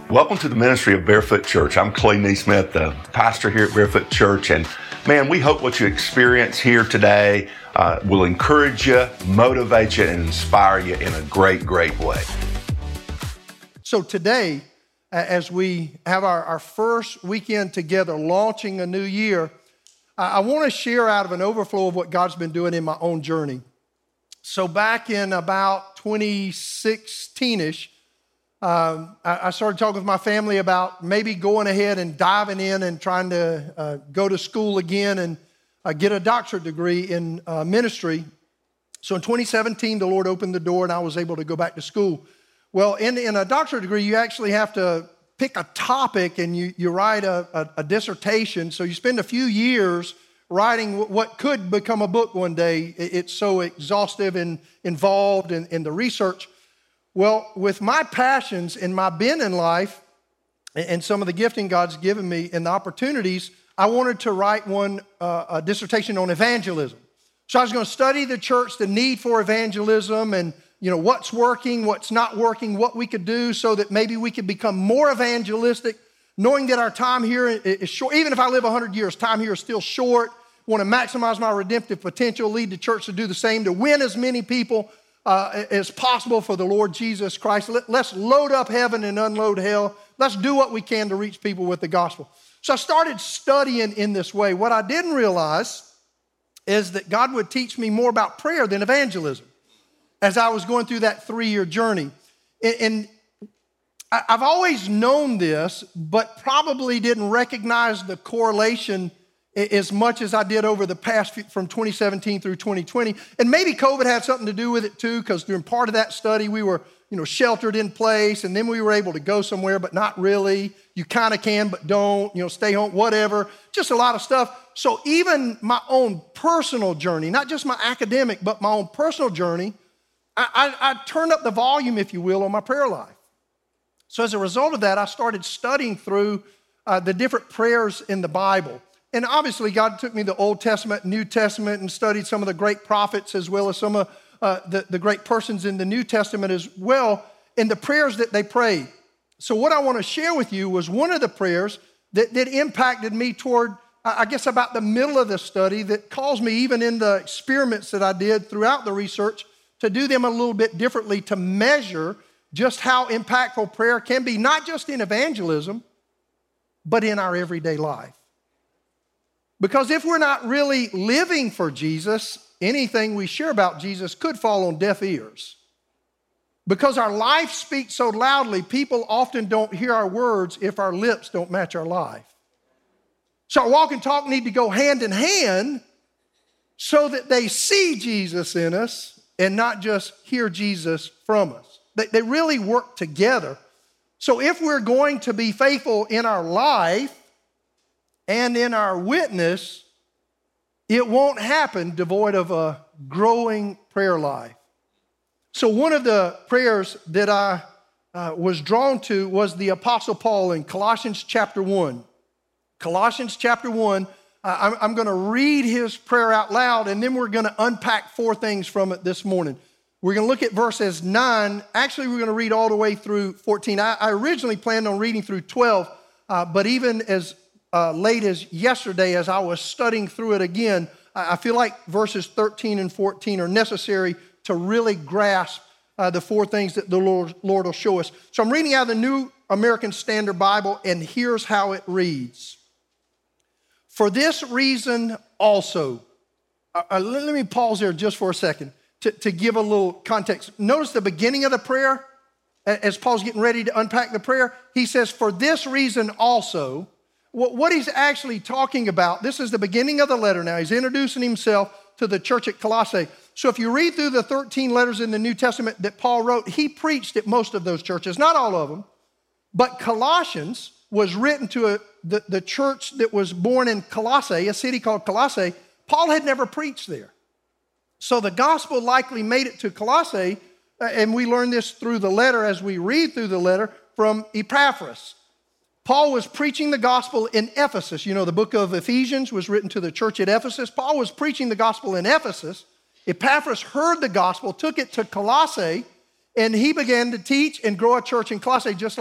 Welcome to the ministry of Barefoot Church. I'm Clay Neesmith, the pastor here at Barefoot Church. And man, we hope what you experience here today will encourage you, motivate you, and inspire you in a great, great way. So today, as we have our first weekend together, launching a new year, I want to share out of an overflow of what God's been doing in my own journey. So back in about 2016-ish, I started talking with my family about maybe going ahead and diving in and trying to go to school again and get a doctorate degree in ministry. So in 2017, the Lord opened the door and I was able to go back to school. Well, in a doctorate degree, you actually have to pick a topic and you write a dissertation. So you spend a few years writing what could become a book one day. It's so exhaustive and involved in the research. Well, with my passions and my bent in life and some of the gifting God's given me and the opportunities, I wanted to write a dissertation on evangelism. So I was going to study the church, the need for evangelism, and what's working, what's not working, what we could do so that maybe we could become more evangelistic, knowing that our time here is short. Even if I live 100 years, time here is still short. Want to maximize my redemptive potential, lead the church to do the same, to win as many people as possible for the Lord Jesus Christ. Let's load up heaven and unload hell. Let's do what we can to reach people with the gospel. So I started studying in this way. What I didn't realize is that God would teach me more about prayer than evangelism as I was going through that 3-year journey. And I've always known this, but probably didn't recognize the correlation as much as I did over the past from 2017 through 2020. And maybe COVID had something to do with it too, because during part of that study, we were sheltered in place, and then we were able to go somewhere, but not really. You kind of can, but don't, stay home, whatever. Just a lot of stuff. So even my own personal journey, not just my academic, but my own personal journey, I turned up the volume, if you will, on my prayer life. So as a result of that, I started studying through the different prayers in the Bible. And obviously, God took me the Old Testament, New Testament, and studied some of the great prophets as well as some of the great persons in the New Testament as well, and the prayers that they prayed. So what I want to share with you was one of the prayers that impacted me toward, I guess, about the middle of the study, that caused me, even in the experiments that I did throughout the research, to do them a little bit differently, to measure just how impactful prayer can be, not just in evangelism, but in our everyday life. Because if we're not really living for Jesus, anything we share about Jesus could fall on deaf ears. Because our life speaks so loudly, people often don't hear our words if our lips don't match our life. So our walk and talk need to go hand in hand so that they see Jesus in us and not just hear Jesus from us. They really work together. So if we're going to be faithful in our life and in our witness, it won't happen devoid of a growing prayer life. So one of the prayers that I was drawn to was the Apostle Paul in Colossians chapter 1. Colossians chapter 1, I'm going to read his prayer out loud, and then we're going to unpack 4 things from it this morning. We're going to look at verses 9. Actually, we're going to read all the way through 14. I originally planned on reading through 12, but even as late as yesterday, as I was studying through it again, I feel like verses 13 and 14 are necessary to really grasp the 4 things that the Lord will show us. So I'm reading out of the New American Standard Bible, and here's how it reads. For this reason also, let me pause there just for a second to give a little context. Notice the beginning of the prayer, as Paul's getting ready to unpack the prayer. He says, for this reason also. What he's actually talking about, this is the beginning of the letter now. He's introducing himself to the church at Colossae. So if you read through the 13 letters in the New Testament that Paul wrote, he preached at most of those churches, not all of them. But Colossians was written to the church that was born in Colossae, a city called Colossae. Paul had never preached there. So the gospel likely made it to Colossae, and we learn this through the letter as we read through the letter from Epaphras. Paul was preaching the gospel in Ephesus. The book of Ephesians was written to the church at Ephesus. Paul was preaching the gospel in Ephesus. Epaphras heard the gospel, took it to Colossae, and he began to teach and grow a church in Colossae, just like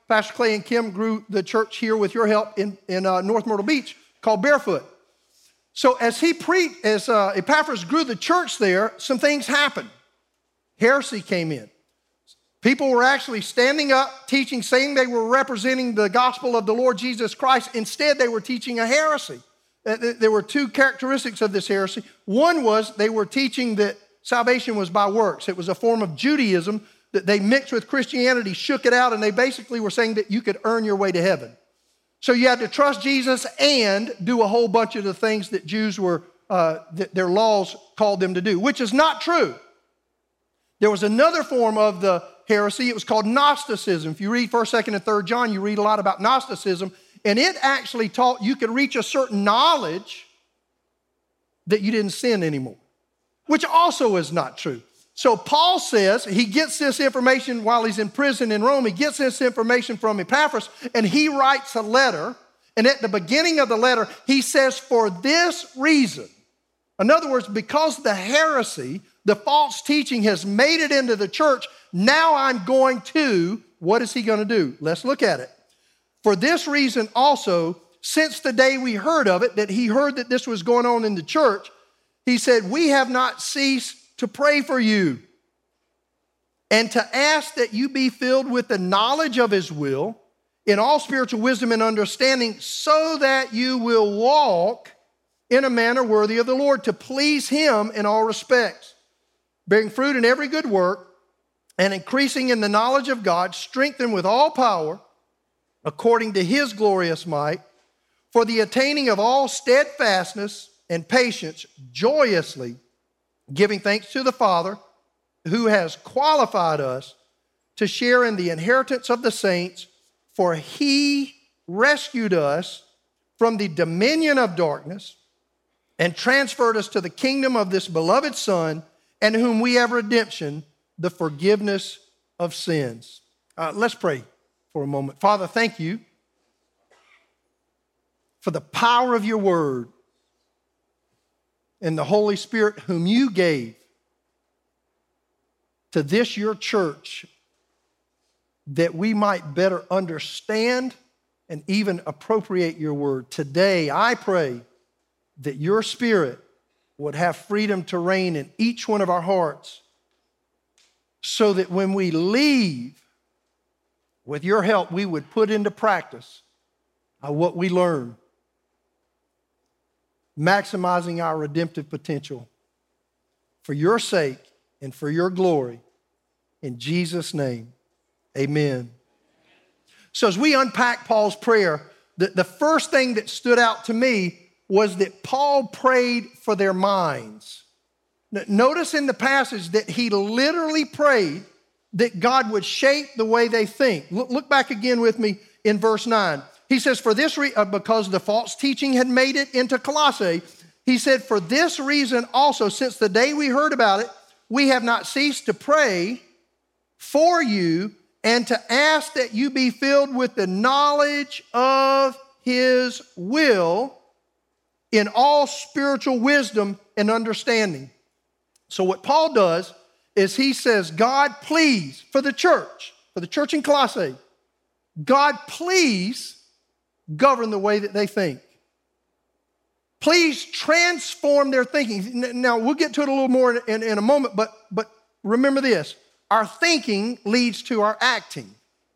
Pastor Clay and Kim grew the church here with your help in North Myrtle Beach called Barefoot. So as Epaphras grew the church there, some things happened. Heresy came in. People were actually standing up, teaching, saying they were representing the gospel of the Lord Jesus Christ. Instead, they were teaching a heresy. There were two characteristics of this heresy. One was they were teaching that salvation was by works. It was a form of Judaism that they mixed with Christianity, shook it out, and they basically were saying that you could earn your way to heaven. So you had to trust Jesus and do a whole bunch of the things that Jews were, that their laws called them to do, which is not true. There was another form of the heresy. It was called Gnosticism. If you read 1st, 2nd, and 3rd John, you read a lot about Gnosticism, and it actually taught you could reach a certain knowledge that you didn't sin anymore, which also is not true. So Paul says he gets this information while he's in prison in Rome. He gets this information from Epaphras, and he writes a letter. And at the beginning of the letter, he says, for this reason, in other words, because the heresy, the false teaching has made it into the church, now I'm going to, what is he going to do? Let's look at it. For this reason also, since the day we heard of it, that he heard that this was going on in the church, he said, we have not ceased to pray for you and to ask that you be filled with the knowledge of his will in all spiritual wisdom and understanding, so that you will walk in a manner worthy of the Lord, to please him in all respects, bearing fruit in every good work and increasing in the knowledge of God, strengthened with all power according to his glorious might, for the attaining of all steadfastness and patience, joyously giving thanks to the Father who has qualified us to share in the inheritance of the saints, for he rescued us from the dominion of darkness and transferred us to the kingdom of this beloved Son, in whom we have redemption, the forgiveness of sins. Let's pray for a moment. Father, thank you for the power of your word and the Holy Spirit whom you gave to this your church, that we might better understand and even appropriate your word. Today, I pray that your Spirit would have freedom to reign in each one of our hearts, so that when we leave, with your help, we would put into practice what we learn, maximizing our redemptive potential for your sake and for your glory. In Jesus' name, amen. So as we unpack Paul's prayer, the first thing that stood out to me was that Paul prayed for their minds. Notice in the passage that he literally prayed that God would shape the way they think. Look back again with me in verse 9. He says, for this reason, because the false teaching had made it into Colossae, he said, for this reason also, since the day we heard about it, we have not ceased to pray for you and to ask that you be filled with the knowledge of his will in all spiritual wisdom and understanding. So what Paul does is he says, God, please, for the church in Colossae, God, please govern the way that they think. Please transform their thinking. Now, we'll get to it a little more in a moment, but remember this. Our thinking leads to our acting.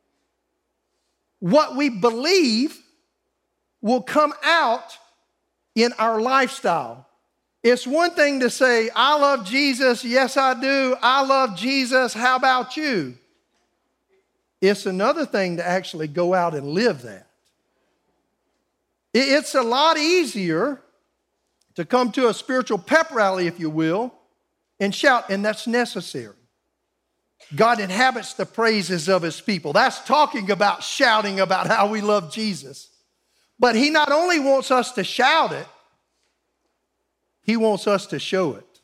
What we believe will come out in our lifestyle. It's one thing to say, I love Jesus. Yes, I do. I love Jesus. How about you? It's another thing to actually go out and live that. It's a lot easier to come to a spiritual pep rally, if you will, and shout, and that's necessary. God inhabits the praises of his people. That's talking about shouting about how we love Jesus. But he not only wants us to shout it, he wants us to show it.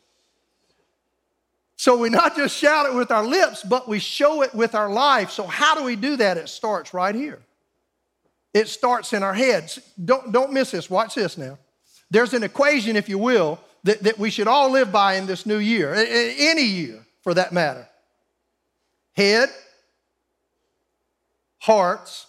So we not just shout it with our lips, but we show it with our life. So how do we do that? It starts right here. It starts in our heads. Don't miss this. Watch this now. There's an equation, if you will, that we should all live by in this new year, any year for that matter. Head, hearts,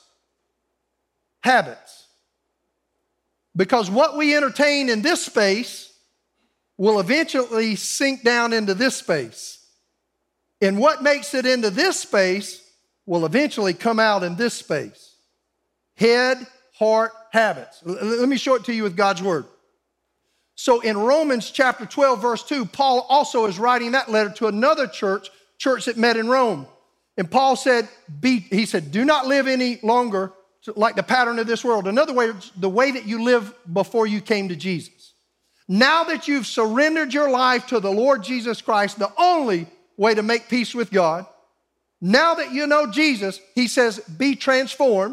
habits. Because what we entertain in this space will eventually sink down into this space. And what makes it into this space will eventually come out in this space. Head, heart, habits. Let me show it to you with God's word. So in Romans chapter 12, verse 2, Paul also is writing that letter to another church that met in Rome. And Paul said, do not live any longer like the pattern of this world. In other words, the way that you lived before you came to Jesus. Now that you've surrendered your life to the Lord Jesus Christ, the only way to make peace with God, now that you know Jesus, he says, be transformed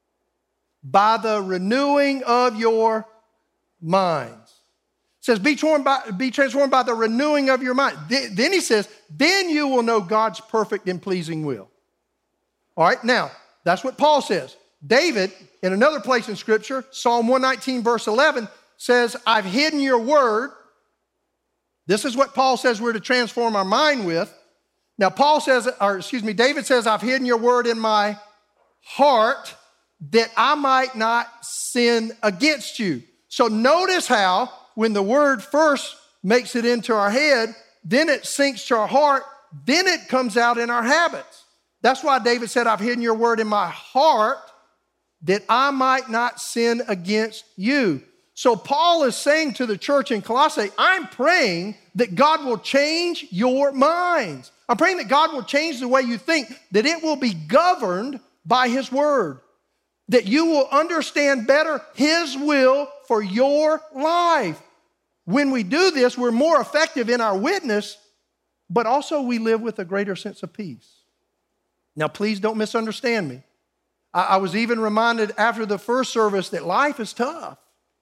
by the renewing of your minds. It says, be transformed by the renewing of your mind. Then he says, then you will know God's perfect and pleasing will. All right, now, that's what Paul says. David, in another place in Scripture, Psalm 119, verse 11, says, I've hidden your word. This is what Paul says we're to transform our mind with. Now, David says, I've hidden your word in my heart that I might not sin against you. So notice how when the word first makes it into our head, then it sinks to our heart, then it comes out in our habits. That's why David said, I've hidden your word in my heart that I might not sin against you. So Paul is saying to the church in Colossae, I'm praying that God will change your minds. I'm praying that God will change the way you think, that it will be governed by his word, that you will understand better his will for your life. When we do this, we're more effective in our witness, but also we live with a greater sense of peace. Now, please don't misunderstand me. I was even reminded after the first service that life is tough.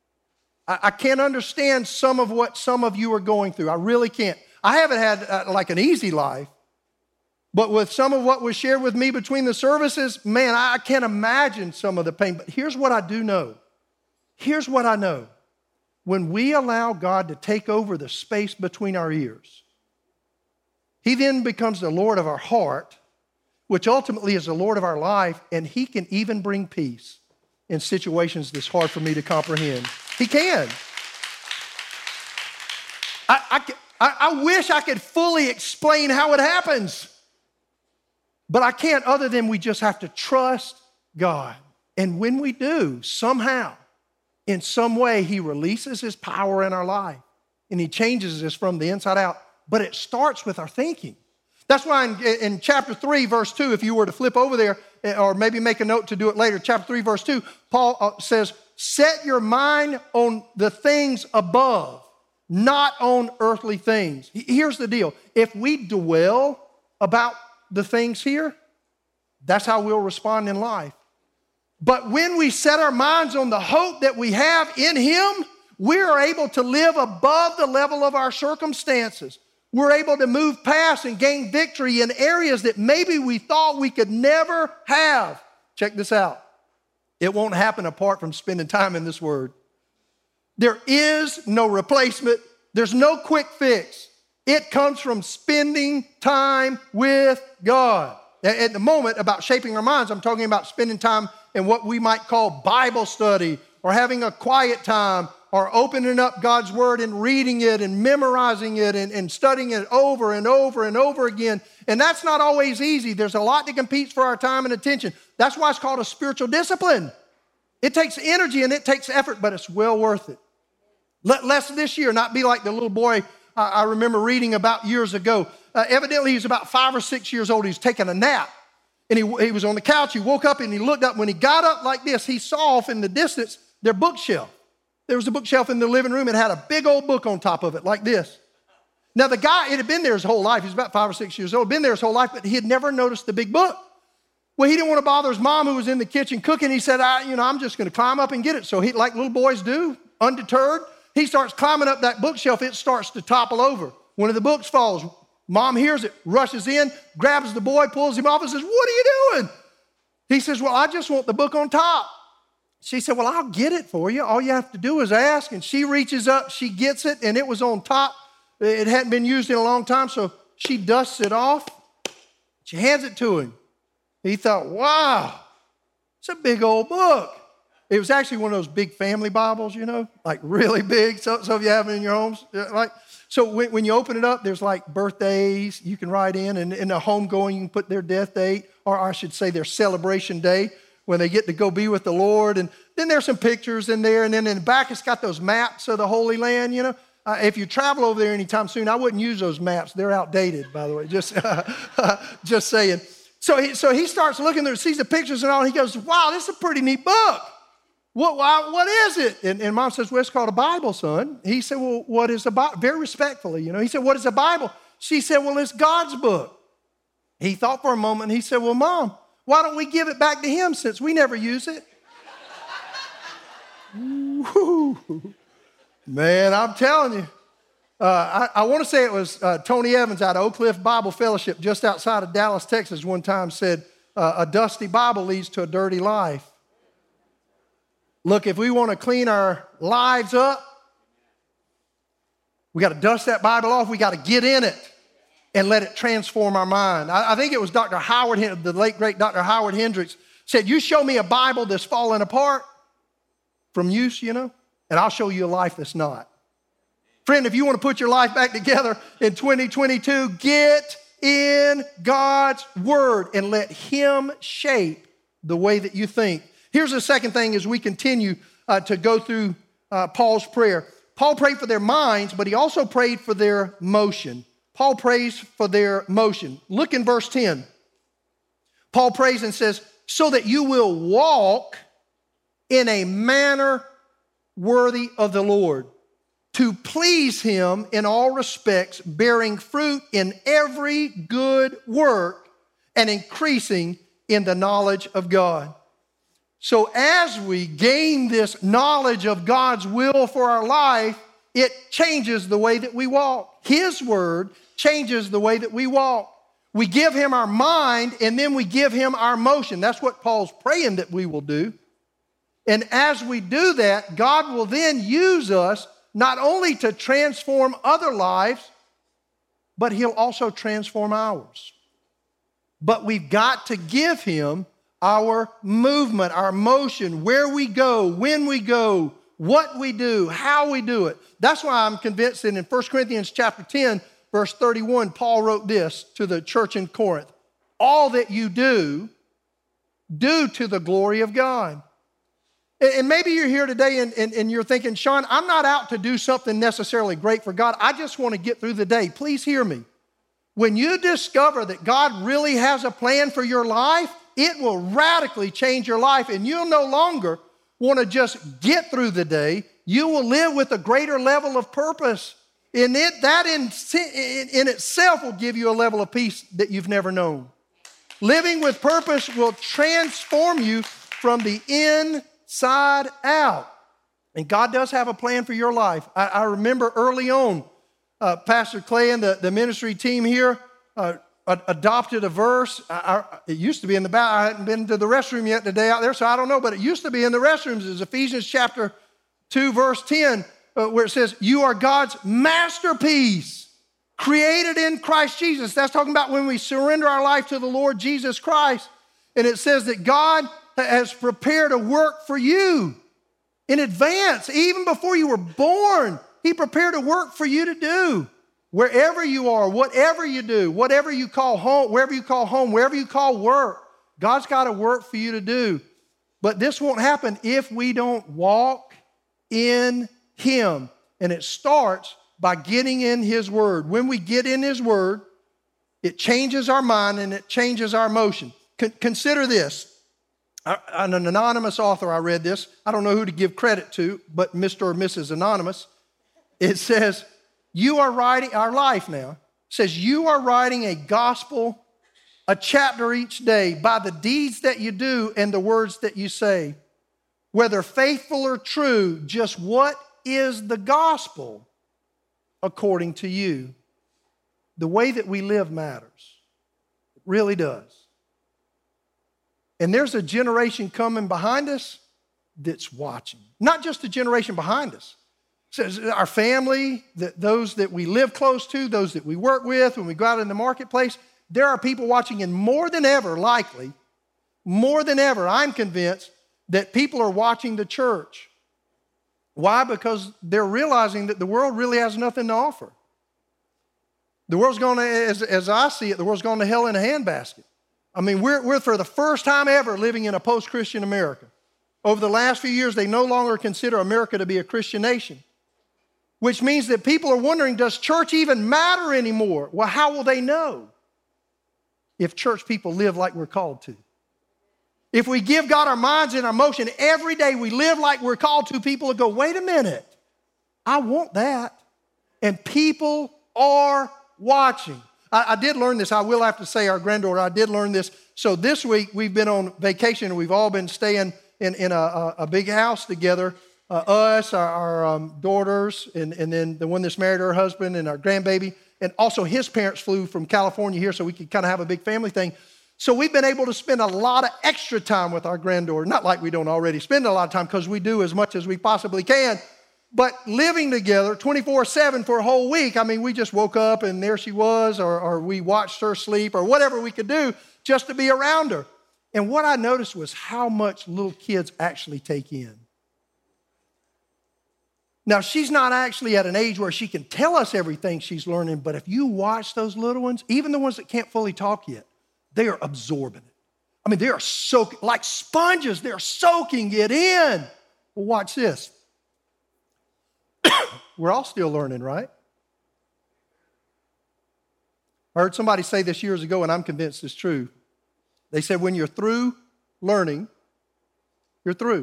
I can't understand some of what some of you are going through. I really can't. I haven't had like an easy life, but with some of what was shared with me between the services, man, I can't imagine some of the pain. But here's what I do know. Here's what I know. When we allow God to take over the space between our ears, he then becomes the Lord of our heart, which ultimately is the Lord of our life, and he can even bring peace in situations that's hard for me to comprehend. He can. I wish I could fully explain how it happens, but I can't, other than we just have to trust God. And when we do, somehow, in some way, he releases his power in our life, and he changes us from the inside out. But it starts with our thinking. That's why in chapter 3, verse 2, if you were to flip over there, or maybe make a note to do it later, chapter 3, verse 2, Paul says, set your mind on the things above, not on earthly things. Here's the deal. If we dwell about the things here, that's how we'll respond in life. But when we set our minds on the hope that we have in him, we are able to live above the level of our circumstances. We're able to move past and gain victory in areas that maybe we thought we could never have. Check this out. It won't happen apart from spending time in this word. There is no replacement. There's no quick fix. It comes from spending time with God. At the moment, about shaping our minds, I'm talking about spending time in what we might call Bible study, or having a quiet time, or opening up God's word and reading it and memorizing it and studying it over and over and over again. And that's not always easy. There's a lot that competes for our time and attention. That's why it's called a spiritual discipline. It takes energy and it takes effort, but it's well worth it. Let less this year not be like the little boy I remember reading about years ago. Evidently, he was about 5 or 6 years old. He was taking a nap. And he was on the couch. He woke up and he looked up. When he got up like this, he saw off in the distance their bookshelf. There was a bookshelf in the living room. It had a big old book on top of it like this. Now, the guy, it had been there his whole life. He was about 5 or 6 years old, been there his whole life, but he had never noticed the big book. Well, he didn't want to bother his mom, who was in the kitchen cooking. He said, I'm just going to climb up and get it. So he, like little boys do, undeterred, he starts climbing up that bookshelf. It starts to topple over. One of the books falls. Mom hears it, rushes in, grabs the boy, pulls him off and says, what are you doing? He says, well, I just want the book on top. She said, well, I'll get it for you. All you have to do is ask. And she reaches up, she gets it, and it was on top. It hadn't been used in a long time, so she dusts it off. She hands it to him. He thought, wow, It's a big old book. It was actually one of those big family Bibles, like really big. So if you have them in your homes, so when you open it up, there's like birthdays you can write in, and in a homegoing, you can put their death date, or I should say their celebration day when they get to go be with the Lord. And then there's some pictures in there, and then in the back, it's got those maps of the Holy Land, If you travel over there anytime soon, I wouldn't use those maps. They're outdated, by the way, just saying. So he starts looking there, sees the pictures and all, and he goes, wow, this is a pretty neat book. What is it? And Mom says, well, it's called a Bible, son. He said, well, what is a Bible? Very respectfully, He said, what is a Bible? She said, well, it's God's book. He thought for a moment. He said, well, Mom, why don't we give it back to him since we never use it? Man, I'm telling you. I want to say it was Tony Evans out of Oak Cliff Bible Fellowship just outside of Dallas, Texas, one time said, a dusty Bible leads to a dirty life. Look, if we want to clean our lives up, we got to dust that Bible off. We got to get in it and let it transform our mind. I think it was Dr. Howard, the late, great Dr. Howard Hendricks, said, you show me a Bible that's falling apart from use, and I'll show you a life that's not. Friend, if you want to put your life back together in 2022, get in God's Word and let Him shape the way that you think. Here's the second thing as we continue to go through Paul's prayer. Paul prayed for their minds, but he also prayed for their motion. Paul prays for their motion. Look in verse 10. Paul prays and says, so that you will walk in a manner worthy of the Lord, to please Him in all respects, bearing fruit in every good work and increasing in the knowledge of God. So as we gain this knowledge of God's will for our life, it changes the way that we walk. His Word changes the way that we walk. We give Him our mind, and then we give Him our motion. That's what Paul's praying that we will do. And as we do that, God will then use us not only to transform other lives, but He'll also transform ours. But we've got to give Him our movement, our motion, where we go, when we go, what we do, how we do it. That's why I'm convinced that in 1 Corinthians chapter 10, verse 31, Paul wrote this to the church in Corinth. All that you do to the glory of God. And maybe you're here today and you're thinking, Sean, I'm not out to do something necessarily great for God. I just want to get through the day. Please hear me. When you discover that God really has a plan for your life, it will radically change your life, and you'll no longer want to just get through the day. You will live with a greater level of purpose. And that in itself will give you a level of peace that you've never known. Living with purpose will transform you from the inside out. And God does have a plan for your life. I remember early on, Pastor Clay and the ministry team here adopted a verse. It used to be in the back. I hadn't been to the restroom yet today out there, so I don't know, but it used to be in the restrooms. It's Ephesians chapter 2, verse 10, where it says, you are God's masterpiece, created in Christ Jesus. That's talking about when we surrender our life to the Lord Jesus Christ. And it says that God has prepared a work for you in advance. Even before you were born, He prepared a work for you to do. Wherever you are, whatever you do, whatever you call home, wherever you call work, God's got a work for you to do. But this won't happen if we don't walk in Him. And it starts by getting in His Word. When we get in His Word, it changes our mind and it changes our motion. Consider this. An anonymous author, I read this. I don't know who to give credit to, but Mr. or Mrs. Anonymous. It says, you are writing, our life now, says you are writing a gospel, a chapter each day by the deeds that you do and the words that you say. Whether faithful or true, just what is the gospel according to you? The way that we live matters. It really does. And there's a generation coming behind us that's watching. Not just the generation behind us. Says our family, those that we live close to, those that we work with, when we go out in the marketplace, there are people watching, and more than ever, likely, more than ever, I'm convinced that people are watching the church. Why? Because they're realizing that the world really has nothing to offer. The world's going to, as I see it, the world's going to hell in a handbasket. I mean, we're for the first time ever living in a post-Christian America. Over the last few years, they no longer consider America to be a Christian nation, which means that people are wondering, does church even matter anymore? Well, how will they know if church people live like we're called to? If we give God our minds and our motion every day, we live like we're called to, people will go, wait a minute, I want that. And people are watching. I did learn this. I will have to say, our granddaughter, I did learn this. So this week, we've been on vacation, and we've all been staying in a big house together. Us, our daughters, and then the one that's married to her husband, and our grandbaby. And also his parents flew from California here so we could kind of have a big family thing. So we've been able to spend a lot of extra time with our granddaughter. Not like we don't already spend a lot of time, because we do as much as we possibly can. But living together 24/7 for a whole week, I mean, we just woke up and there she was, or we watched her sleep, or whatever we could do just to be around her. And what I noticed was how much little kids actually take in. Now, she's not actually at an age where she can tell us everything she's learning, but if you watch those little ones, even the ones that can't fully talk yet, they are absorbing it. I mean, they are soaking, like sponges, they're soaking it in. Well, watch this. We're all still learning, right? I heard somebody say this years ago, and I'm convinced it's true. They said, when you're through learning, you're through.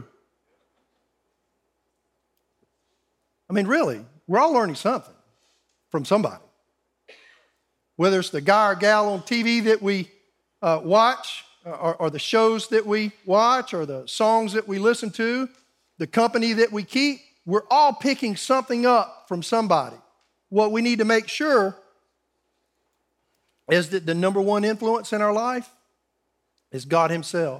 I mean, really, we're all learning something from somebody. Whether it's the guy or gal on TV that we watch, or the shows that we watch, or the songs that we listen to, the company that we keep, we're all picking something up from somebody. What we need to make sure is that the number one influence in our life is God Himself.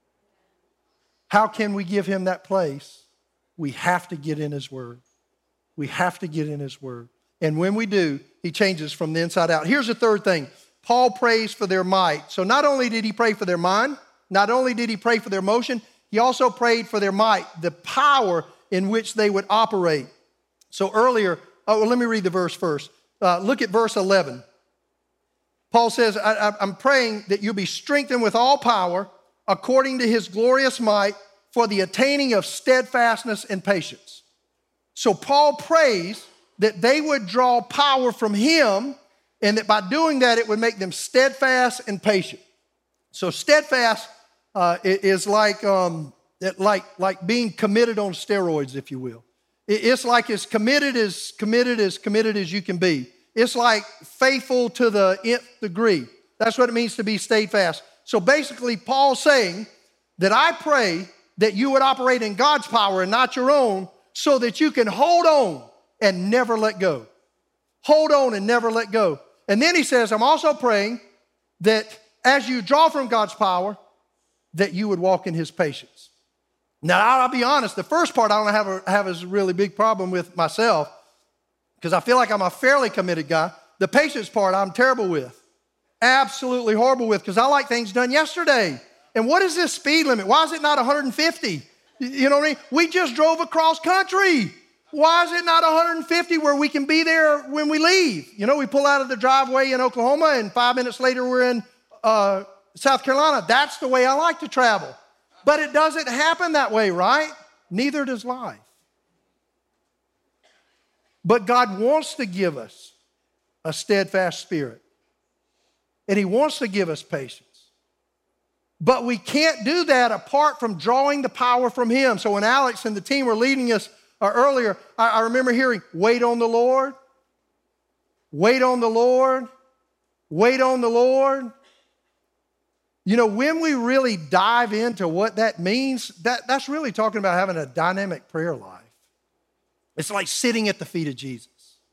How can we give Him that place? We have to get in His Word. We have to get in His Word. And when we do, He changes from the inside out. Here's the third thing. Paul prays for their might. So not only did he pray for their mind, not only did he pray for their motion, he also prayed for their might, the power in which they would operate. So earlier, let me read the verse first. Look at verse 11. Paul says, I'm praying that you'll be strengthened with all power according to His glorious might for the attaining of steadfastness and patience. So Paul prays that they would draw power from Him, and that by doing that, it would make them steadfast and patient. So steadfast is like being committed on steroids, if you will. It's like as committed as you can be. It's like faithful to the nth degree. That's what it means to be steadfast. So basically, Paul's saying that I pray that you would operate in God's power and not your own, so that you can hold on and never let go. Hold on and never let go. And then he says, I'm also praying that as you draw from God's power, that you would walk in His patience. Now, I'll be honest, the first part I don't have a really big problem with myself, because I feel like I'm a fairly committed guy. The patience part I'm terrible with. Absolutely horrible with, because I like things done yesterday. And what is this speed limit? Why is it not 150? You know what I mean? We just drove across country. Why is it not 150 where we can be there when we leave? You know, we pull out of the driveway in Oklahoma, and 5 minutes later we're in South Carolina. That's the way I like to travel. But it doesn't happen that way, right? Neither does life. But God wants to give us a steadfast spirit. And He wants to give us patience. But we can't do that apart from drawing the power from Him. So when Alex and the team were leading us earlier, I remember hearing, wait on the Lord, wait on the Lord, wait on the Lord. You know, when we really dive into what that means, that's really talking about having a dynamic prayer life. It's like sitting at the feet of Jesus,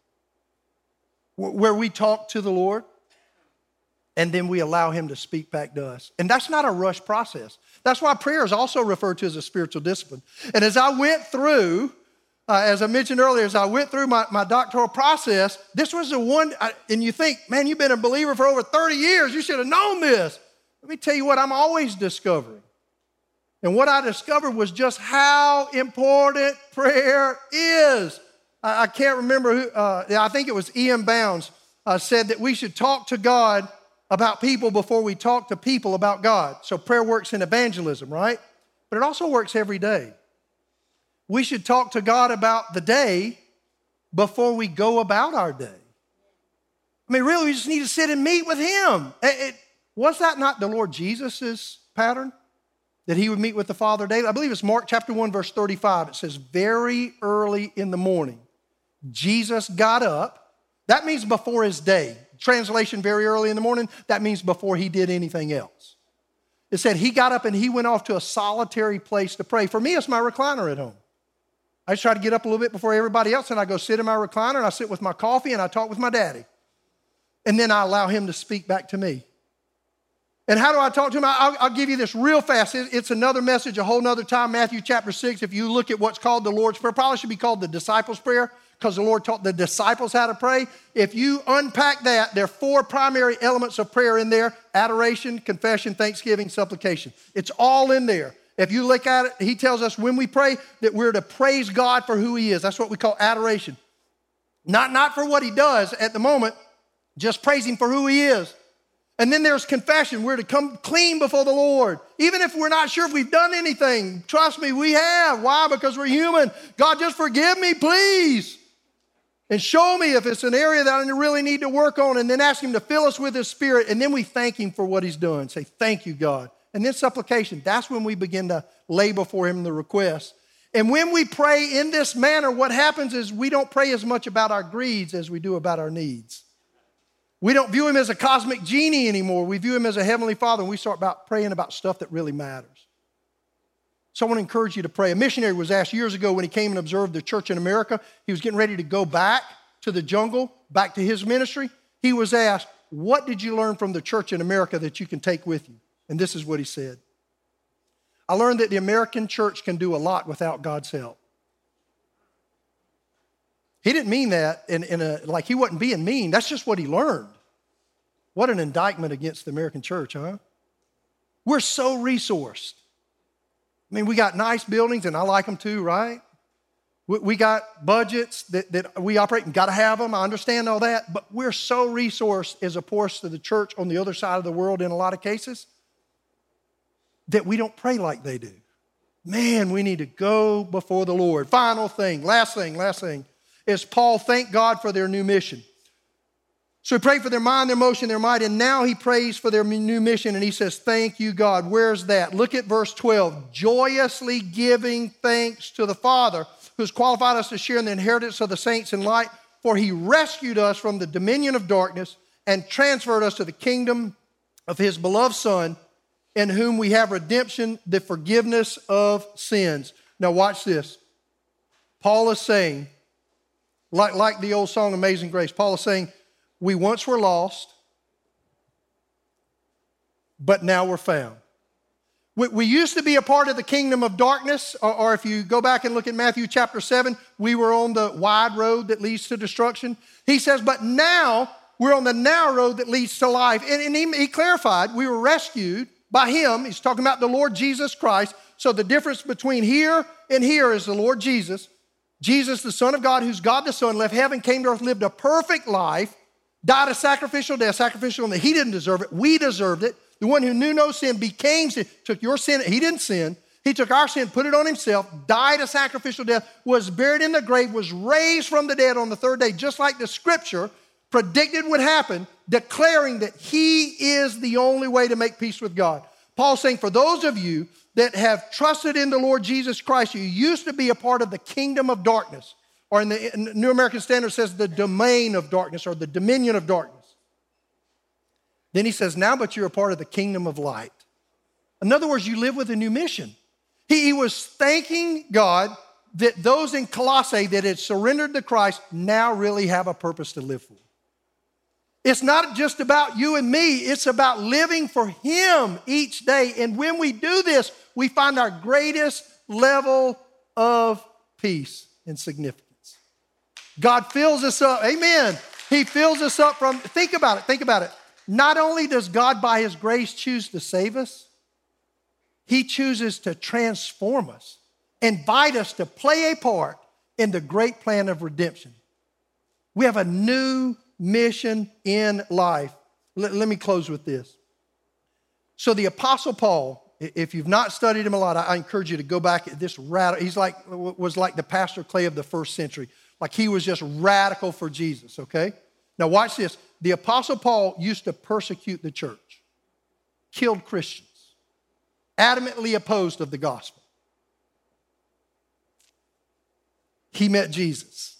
where we talk to the Lord, and then we allow Him to speak back to us. And that's not a rushed process. That's why prayer is also referred to as a spiritual discipline. And as I went through, as I mentioned earlier, as I went through my doctoral process, this was the one, and you think, man, you've been a believer for over 30 years. You should have known this. Let me tell you what I'm always discovering. And what I discovered was just how important prayer is. I can't remember who, I think it was Ian Bounds said that we should talk to God about people before we talk to people about God. So prayer works in evangelism, right? But it also works every day. We should talk to God about the day before we go about our day. I mean, really, we just need to sit and meet with Him. Was that not the Lord Jesus' pattern? That He would meet with the Father daily? I believe it's Mark chapter 1, verse 35. It says, very early in the morning, Jesus got up. That means before His day. Translation, very early in the morning, that means before He did anything else. It said He got up and He went off to a solitary place to pray. For me, it's my recliner at home. I just try to get up a little bit before everybody else, and I go sit in my recliner, and I sit with my coffee, and I talk with my daddy. And then I allow Him to speak back to me. And how do I talk to Him? I'll give you this real fast. It's another message, a whole nother time. Matthew chapter 6, if you look at what's called the Lord's Prayer, probably should be called the disciples' prayer, because the Lord taught the disciples how to pray. If you unpack that, there are 4 primary elements of prayer in there: adoration, confession, thanksgiving, supplication. It's all in there. If you look at it, He tells us when we pray that we're to praise God for who He is. That's what we call adoration. Not for what He does at the moment, just praise Him for who He is. And then there's confession. We're to come clean before the Lord. Even if we're not sure if we've done anything, trust me, we have. Why? Because we're human. God, just forgive me, please. And show me if it's an area that I really need to work on. And then ask Him to fill us with His Spirit. And then we thank Him for what He's done. Say, thank you, God. And then supplication. That's when we begin to lay before Him the request. And when we pray in this manner, what happens is we don't pray as much about our greeds as we do about our needs. We don't view Him as a cosmic genie anymore. We view Him as a heavenly Father, and we start praying about stuff that really matters. So I want to encourage you to pray. A missionary was asked years ago when he came and observed the church in America. He was getting ready to go back to the jungle, back to his ministry. He was asked, what did you learn from the church in America that you can take with you? And this is what he said. I learned that the American church can do a lot without God's help. He didn't mean that like he wasn't being mean. That's just what he learned. What an indictment against the American church, huh? We're so resourced. I mean, we got nice buildings, and I like them too, right? We got budgets that we operate and got to have them. I understand all that. But we're so resourced as opposed to the church on the other side of the world in a lot of cases that we don't pray like they do. Man, we need to go before the Lord. Final thing, last thing, is Paul thanked God for their new mission. So he prayed for their mind, their motion, their might, and now he prays for their new mission, and he says, thank you, God. Where's that? Look at verse 12. Joyously giving thanks to the Father, who's qualified us to share in the inheritance of the saints in light, for He rescued us from the dominion of darkness and transferred us to the kingdom of His beloved Son, in whom we have redemption, the forgiveness of sins. Now watch this. Paul is saying, like the old song Amazing Grace, Paul is saying, we once were lost, but now we're found. We used to be a part of the kingdom of darkness, or if you go back and look at Matthew chapter 7, we were on the wide road that leads to destruction. He says, but now we're on the narrow road that leads to life. And he clarified, we were rescued by Him. He's talking about the Lord Jesus Christ. So the difference between here and here is the Lord Jesus. Jesus, the Son of God, who's God the Son, left heaven, came to earth, lived a perfect life, died a sacrificial death, sacrificial, and He didn't deserve it. We deserved it. The one who knew no sin became sin, took your sin. He didn't sin. He took our sin, put it on Himself, died a sacrificial death, was buried in the grave, was raised from the dead on the third day, just like the Scripture predicted would happen, declaring that He is the only way to make peace with God. Paul's saying, for those of you that have trusted in the Lord Jesus Christ, you used to be a part of the kingdom of darkness, or in the New American Standard says the domain of darkness, or the dominion of darkness. Then he says, now but you're a part of the kingdom of light. In other words, you live with a new mission. He was thanking God that those in Colossae that had surrendered to Christ now really have a purpose to live for. It's not just about you and me. It's about living for Him each day. And when we do this, we find our greatest level of peace and significance. God fills us up. Amen. He fills us up from, think about it. Not only does God by his grace choose to save us, he chooses to transform us, invite us to play a part in the great plan of redemption. We have a new mission in life. Let me close with this. So the Apostle Paul, if you've not studied him a lot, I encourage you to go back at this radical. He's was like the Pastor Clay of the first century. Like he was just radical for Jesus, okay? Now watch this. The Apostle Paul used to persecute the church, killed Christians, adamantly opposed of the gospel. He met Jesus.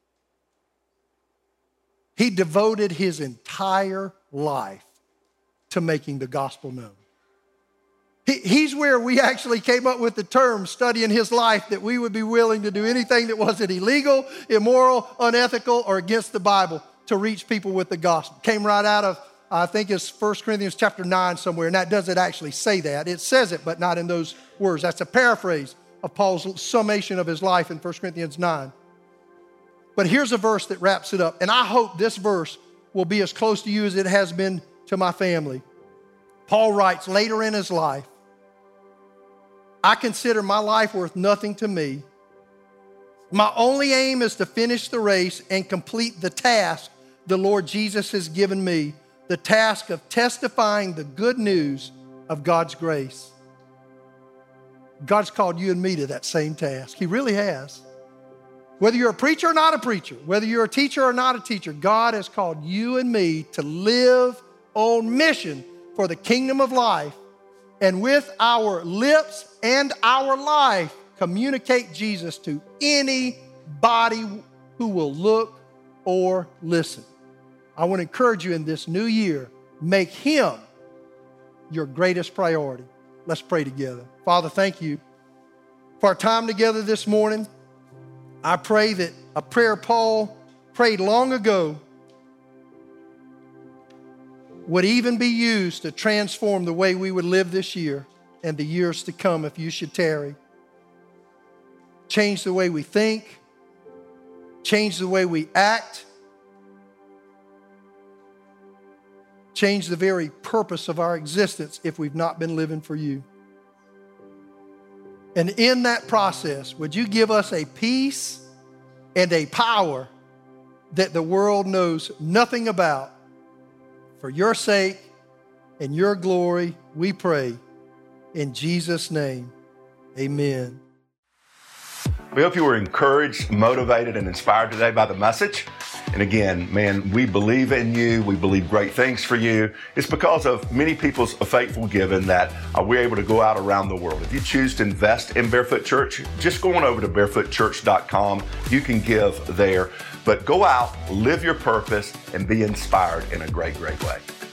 He devoted his entire life to making the gospel known. He's where we actually came up with the term, studying his life, that we would be willing to do anything that wasn't illegal, immoral, unethical, or against the Bible to reach people with the gospel. Came right out of, I think it's 1 Corinthians chapter 9 somewhere, and that doesn't actually say that. It says it, but not in those words. That's a paraphrase of Paul's summation of his life in 1 Corinthians 9. But here's a verse that wraps it up, and I hope this verse will be as close to you as it has been to my family. Paul writes later in his life, I consider my life worth nothing to me. My only aim is to finish the race and complete the task the Lord Jesus has given me, the task of testifying the good news of God's grace. God's called you and me to that same task. He really has. Whether you're a preacher or not a preacher, whether you're a teacher or not a teacher, God has called you and me to live on mission for the kingdom of life, and with our lips and our life, communicate Jesus to anybody who will look or listen. I want to encourage you in this new year, make him your greatest priority. Let's pray together. Father, thank you for our time together this morning. I pray that a prayer Paul prayed long ago would even be used to transform the way we would live this year and the years to come if you should tarry. Change the way we think, change the way we act, change the very purpose of our existence if we've not been living for you. And in that process, would you give us a peace and a power that the world knows nothing about? For your sake and your glory, we pray. In Jesus' name, amen. We hope you were encouraged, motivated, and inspired today by the message. And again, man, we believe in you. We believe great things for you. It's because of many people's faithful giving that we're able to go out around the world. If you choose to invest in Barefoot Church, just go on over to barefootchurch.com. You can give there. But go out, live your purpose, and be inspired in a great, great way.